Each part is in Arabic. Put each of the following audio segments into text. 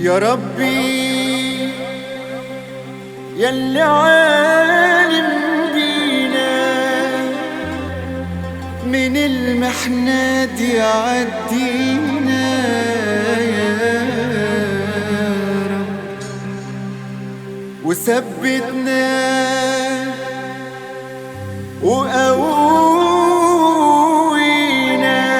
يا ربي ياللي عالم بينا من المحنة دي عدينا يا رب وثبتنا وقوينا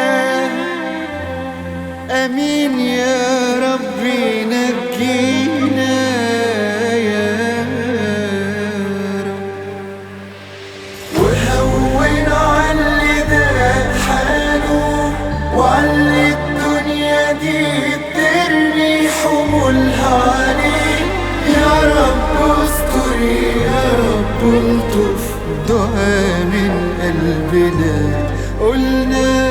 امين يا ربي نجينا يا رب وهون علي ده حاله وعلي الدنيا دي ترمي حمولها عليه يا رب استر يا رب الطف دعاء من قلبنا قلنا